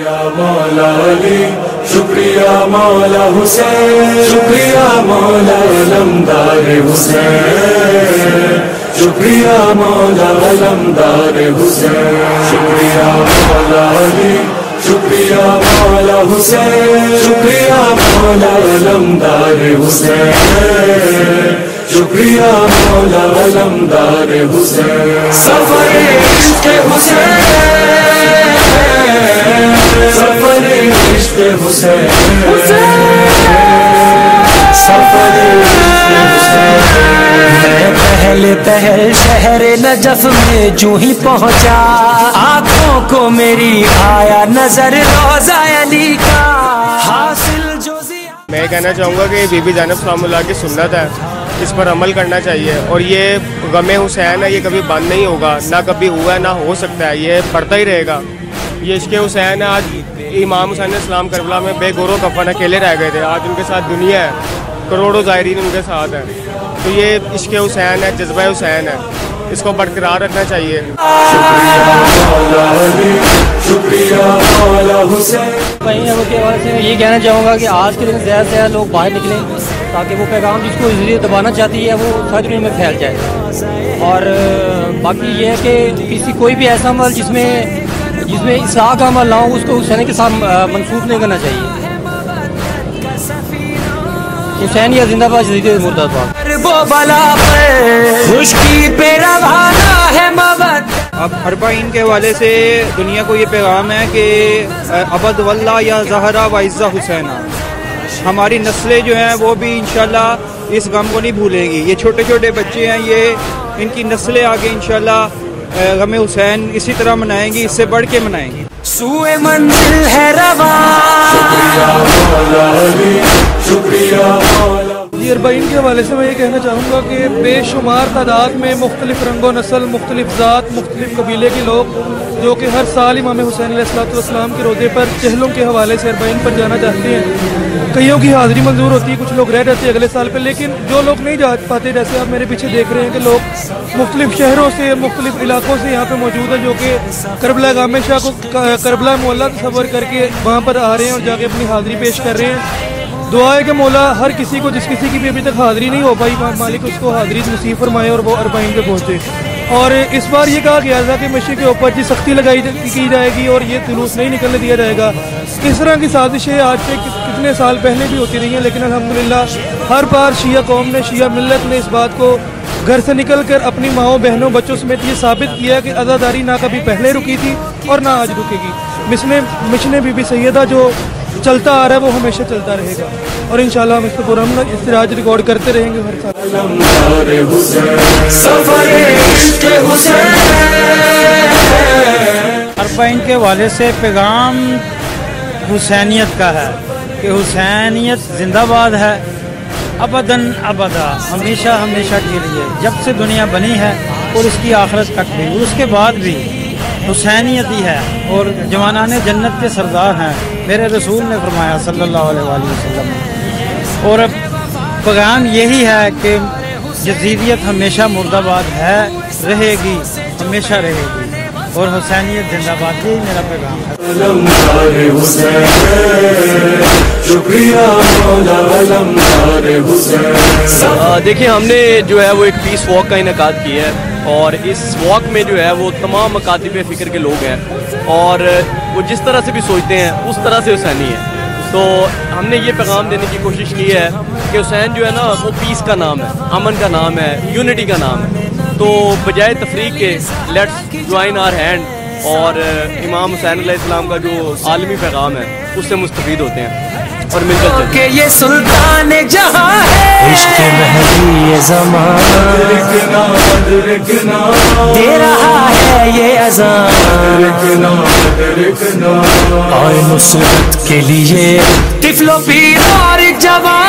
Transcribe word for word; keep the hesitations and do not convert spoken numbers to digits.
شکریہ مولا علی، شکریہ مولا حسین، شکریہ مولا علمدار حسین، شکریہ مولا علمدار حسین، شکریہ مولا علی، شکریہ مولا حسین، شکریہ مولا علمدار حسین، شکریہ مولا علمدار حسین، سفر عشق حسین، سفر عشق حسین، سفر عشق حسین، پہلے پہل شہر نجف میں جو ہی پہنچا، آنکھوں کو میری آیا نظر روضہ علی کا، حاصل جو میں کہنا چاہوں گا کہ بی بی زینب سلام اللہ کی سنت ہے، اس پر عمل کرنا چاہیے، اور یہ غم حسین ہے، یہ کبھی بند نہیں ہوگا، نہ کبھی ہوا ہے نہ ہو سکتا ہے، یہ بڑھتا ہی رہے گا۔ یہ عشق حسین ہے، آج امام حسین السلام کربلا میں بے گورو کفن اکیلے رہ گئے تھے، آج ان کے ساتھ دنیا ہے، کروڑوں زائرین ان کے ساتھ ہیں، تو یہ عشق حسین ہے، جذبہ حسین ہے، اس کو برقرار رکھنا چاہیے۔ بھائیوں کے حوالے سے میں یہ کہنا چاہوں گا کہ آج کے دن زیادہ سے زیادہ لوگ باہر نکلیں تاکہ وہ پیغام جس کو ذریعے دبانا چاہتی ہے وہ ساری دنیا میں پھیل جائے، اور باقی یہ ہے کہ کسی کوئی بھی ایسا عمل جس میں جس میں اصلاح کا عمل نہ ہو اس کو حسین کے ساتھ منسوخ نہیں کرنا چاہیے۔ حسین یا زندہ باد، جدید مردہ باد۔ اب اربعین کے حوالے سے دنیا کو یہ پیغام ہے کہ ابد واللہ یا زہرا و عزہ حسینہ، ہماری نسلیں جو ہیں وہ بھی انشاءاللہ اس غم کو نہیں بھولیں گی، یہ چھوٹے چھوٹے بچے ہیں، یہ ان کی نسلیں آگے انشاءاللہ غم حسین اسی طرح منائیں گی، اس سے بڑھ کے منائیں گی۔ سوئے منزل ہے رواں، اربعین کے حوالے سے میں یہ کہنا چاہوں گا کہ بے شمار تعداد میں مختلف رنگ و نسل، مختلف ذات، مختلف قبیلے کے لوگ جو کہ ہر سال امام حسین علیہ الصلوۃ والسلام کے روضے پر چہلوں کے حوالے سے اربعین پر جانا چاہتے ہیں۔ کئیوں کی حاضری منظور ہوتی ہے، کچھ لوگ رہ جاتے ہیں اگلے سال پہ، لیکن جو لوگ نہیں جا پاتے، جیسے آپ میرے پیچھے دیکھ رہے ہیں کہ لوگ مختلف شہروں سے، مختلف علاقوں سے یہاں پہ موجود ہیں، جو کہ کربلا گام شاہ کو کربلا مولا تصور کر کے وہاں پر آ رہے ہیں اور جا کے اپنی حاضری پیش کر رہے ہیں۔ دعا ہے کہ مولا ہر کسی کو، جس کسی کی بھی ابھی تک حاضری نہیں ہو پائی، مالک اس کو حاضری نصیب فرمائے اور وہ اربعین پہ پہنچے۔ اور اس بار یہ کہا گیا تھا کہ مشی کے اوپر جی سختی لگائی کی جائے گی اور یہ جلوس نہیں نکلنے دیا جائے گا۔ اس طرح کی سازشیں آج سے کتنے سال پہلے بھی ہوتی رہی ہیں، لیکن الحمدللہ ہر بار شیعہ قوم نے، شیعہ ملت نے اس بات کو گھر سے نکل کر اپنی ماؤں بہنوں بچوں سمیت یہ ثابت کیا کہ عزاداری نہ کبھی پہلے رکی تھی اور نہ آج رکے گی۔ مشن مشن بی بی سیدہ جو چلتا آ رہا ہے وہ ہمیشہ چلتا رہے گا، اور انشاءاللہ ہم اس کو پورا استراج ریکارڈ کرتے رہیں گے ہر سال۔ اربعین کے حوالے سے پیغام حسینیت کا ہے کہ حسینیت زندہ باد ہے، ابداً ابدا، ہمیشہ ہمیشہ کے لیے، جب سے دنیا بنی ہے اور اس کی آخرت تک بھی، اور اس کے بعد بھی حسینیت ہی ہے، اور جوانان جنت کے سردار ہیں، میرے رسول نے فرمایا صلی اللہ علیہ وآلہ وسلم۔ اور پیغام یہی ہے کہ یزیدیت ہمیشہ مرد آباد ہے، رہے گی، ہمیشہ رہے گی، اور حسینیت زندہ باد، یہی میرا پیغام ہے۔ دیکھیں ہم نے جو ہے وہ ایک پیس واک کا انعقاد کیا ہے، اور اس واک میں جو ہے وہ تمام مکاتب فکر کے لوگ ہیں، اور وہ جس طرح سے بھی سوچتے ہیں اس طرح سے حسینی ہے۔ تو ہم نے یہ پیغام دینے کی کوشش کی ہے کہ حسین جو ہے نا وہ پیس کا نام ہے، امن کا نام ہے، یونٹی کا نام ہے، تو بجائے تفریق کے لیٹس جوائن آر ہینڈ اور امام حسین علیہ السلام کا جو عالمی پیغام ہے اس سے مستفید ہوتے ہیں اور مل کر چلتے ہیں۔ یہ سلطان جہاں ہے، عشق مہدی یہ زمان دے رہا ہے یہ اذان، آئے نصرت کے لیے طفل و پیر اور جوان۔